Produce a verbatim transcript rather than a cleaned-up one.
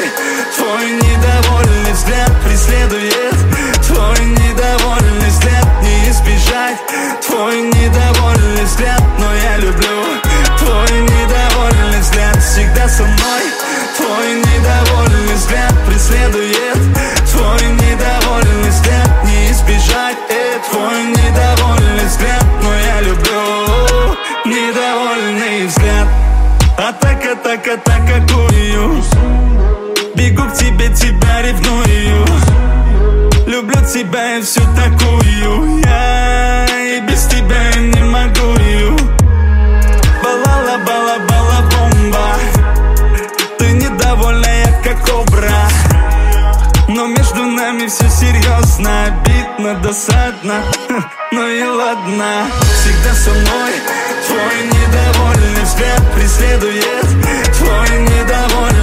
твой недовольный взгляд преследует. Твой недовольный взгляд не избежать. Твой недовольный взгляд, но я люблю. Твой недовольный взгляд всегда со мной. Твой недовольный взгляд преследует. Твой недовольный взгляд не избежать. э, Твой недовольный взгляд, но я люблю. Недовольный взгляд. Атака, атака, атакую. Бегу к тебе, тебя ревную. Люблю тебя и всю такую. Я и без тебя не могу. Балала, бала, бала, бомба. Ты недовольная, как кобра. Но между нами все серьезно. Обидно, досадно, ну и ладно. Всегда со мной. Твой недовольный взгляд преследует. Твой недовольный